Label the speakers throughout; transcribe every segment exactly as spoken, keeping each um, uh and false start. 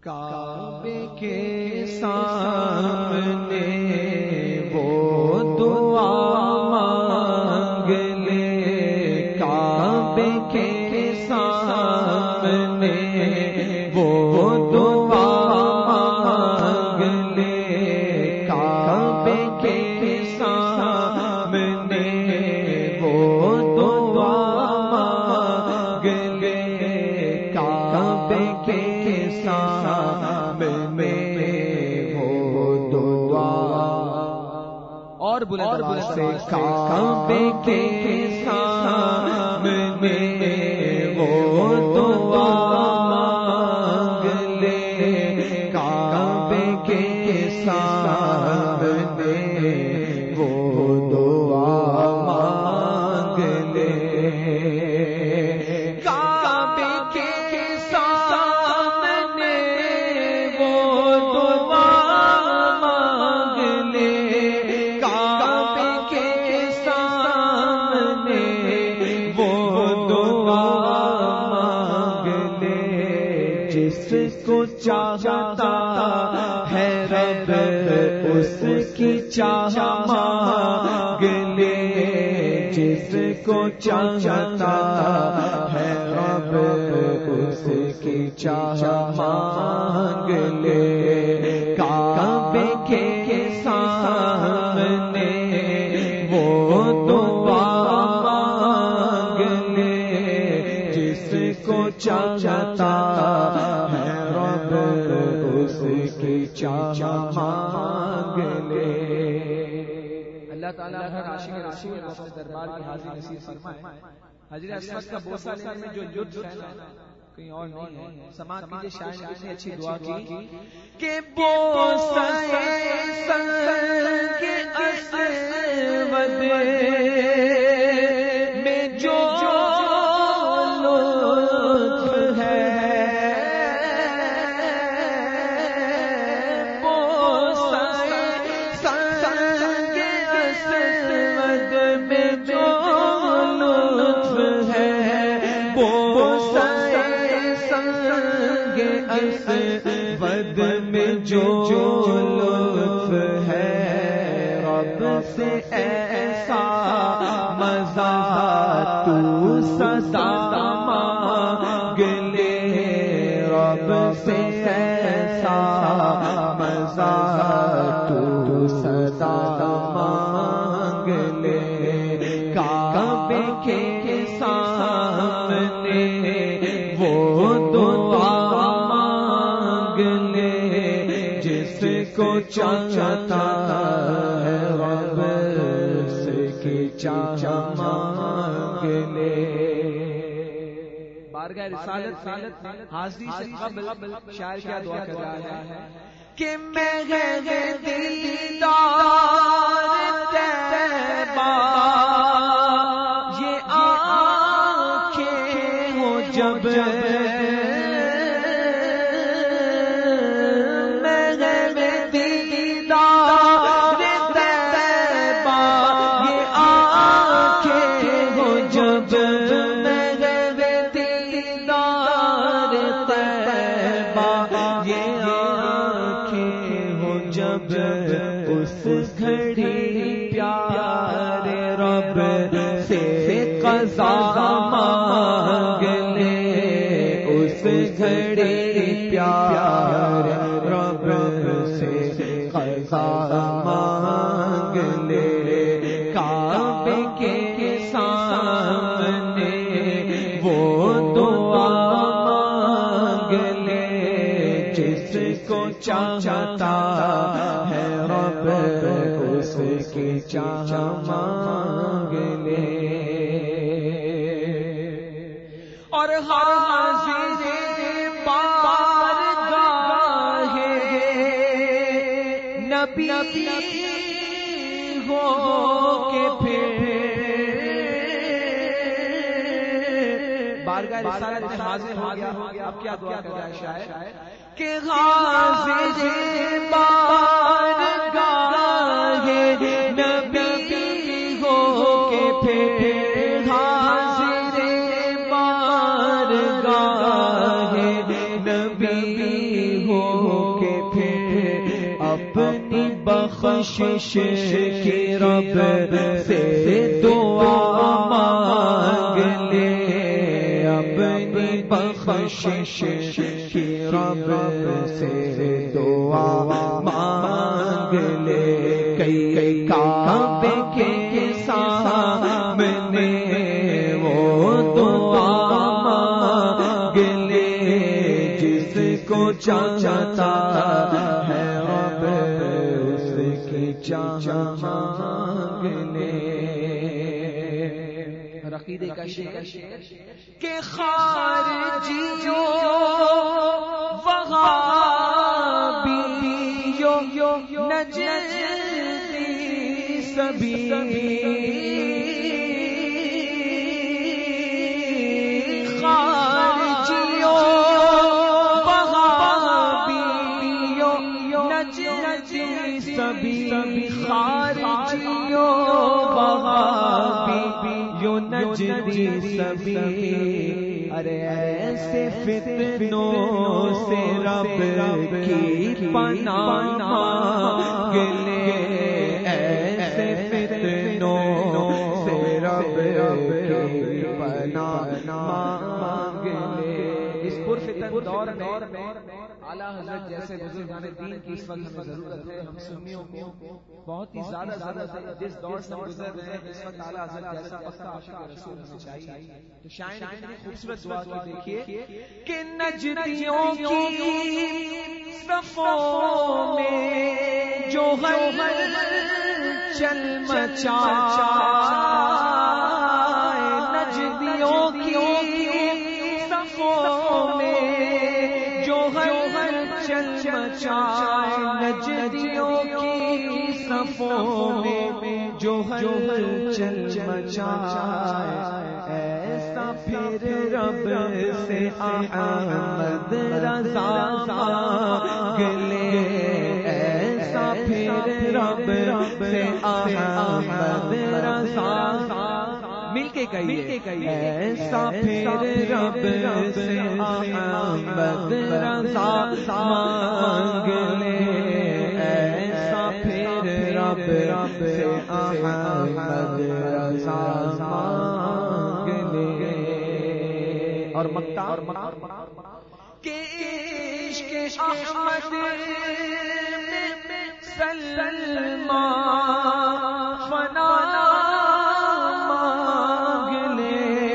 Speaker 1: کعبے کے سامنے وہ دعا مانگ لے، کعبے کے سامنے وہ دعا مانگ لے، کعبے کے سامنے وہ دعا مانگ لے، کعبے کے اور بلند آواز سے کعبے کے سامنے وہ دعا مانگ لے، کعبے کے سامنے وہ دعا مانگ لے، کعبے کے سامنے وہ دعا مانگ لے، کعبے کے سامنے وہ دعا مانگ لے، جس کو چاہتا ہے رب اس کی چاہ مانگ لے، جس کو چاہتا ہے رب اس کی چاہ مانگ لے، کعبے کے سامنے وہ دعا مانگ لے، جس کو چاہتا ہے رب اس کی چاہ مانگ لے۔ اللہ تعالیٰ ہر عاشق رسول کو اپنے دربار کی حاضری نصیب فرمائے۔ حضرت اسود کا بوسہ لینے میں جو لطف ہے کہیں اور نہیں ہے۔ سماعت کیجیے، شاعر نے کتنی اچھی دعا کی کہ بوسہ سنگ اسود میں جو لطف ہے، بوسہ سنگ اسود میں جو لطف ہے، بوسہ سنگ اسود میں جو لطف ہے، رب سے ایسا مزہ تو سزا مانگ لے، رب سے ایسا مزہ تو سزا مانگ لے، کعبے کے سامنے وہ دعا مانگ لے، جس کو چاہتا ہے رب اس کی چاہ مانگ لے۔ بارگاہ رسالت حاضری سے قبل شاعر کیا دعا کر رہا ہے کہ میں دیدار طیبہ یہ آنکھیں ہو جب، اس گھڑی پیارے رب سے قضا مانگ لے، اس گھڑی پیارے رب سے قضا مانگ لے، کعبے کے سامنے وہ دعا مانگ لے، جس کو چاہتا ہے رب اس کی چاہ مانگ لے، اور حاضر بارگاہ نبی ہو کے پھر بارگاہ رسالت میں حاضر ہو گیا۔ اب کیا دعا کر رہا ہے شاعر کہ حاضر بارگاہ نبی ہو کے پھر، حاضر بارگاہ نبی ہو کے پھر اپنی بخشش کی رب سے دعا مانگ لے، اپنی بخشش کی رب سے دعا مانگ لے، کئی کعبے کے سامنے وہ دعا مانگ لے، جس کو چاہتا ہے رب اس کی چاہ مانگ لے۔ عقیدے کا شعر کہ خارجیوں وغابیوں نجدی سبھی خارجیوں وغابیوں نجدی سبھی خارجیوں وغابیوں نجدی سبھی، ارے ایسے فتنوں سے رب کی پناہ مانگ لے، ایسے فتنوں سے رب کی پناہ مانگ لے۔ اس پرفتن دور میں اعلیٰ حضرت جیسے بزرگان دین کی اس وقت ہمیں ضرورت ہے، ہم سنیوں کو بہت ہی زیادہ ضرورت ہے۔ جس دور سے گزر رہے ہیں اس وقت اعلیٰ حضرت جیسا پکا عاشق رسول ہمیں چاہیے۔ تو شاعر نے کتنی خوبصورت دعا کی، دیکھیے کہ نجدیوں کی صفوں میں جو غیر چل مچائے، نجدیوں کی صفوں میں جو غیر چل مچائے، نجدیوں کی صفوں میں جو غیر چل مچائے، ایسا پھر رب سے احمد رضا مانگ لے، ایسا پھر رب سے احمد رضا مل کے کہیے، ایسا پھر رب سے احمد رضا مانگ لے، ایسا پھر رب سے احمد رضا مانگ لے۔ اور مقطع اور کہ عشق احمد میں سلمان فنا مانگ لے،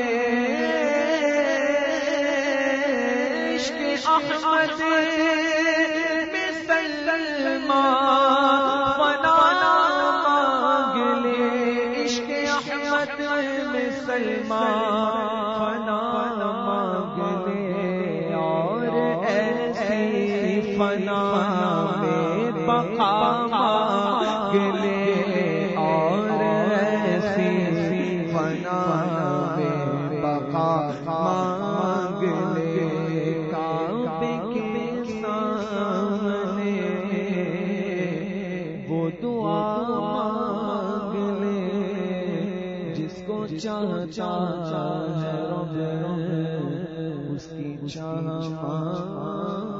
Speaker 1: عشق احمد میں سلمان فنا مانگ لے، عشق احمد میں سلمان فنا مانگ لے، اور ایسی فنا میں بقا مانگ لے، اور ایسی فنا میں بقا مانگ لے، کعبے کے سامنے وہ دعا مانگ لے، جس کو چاہتا ہے رب اس کی چاہ مانگ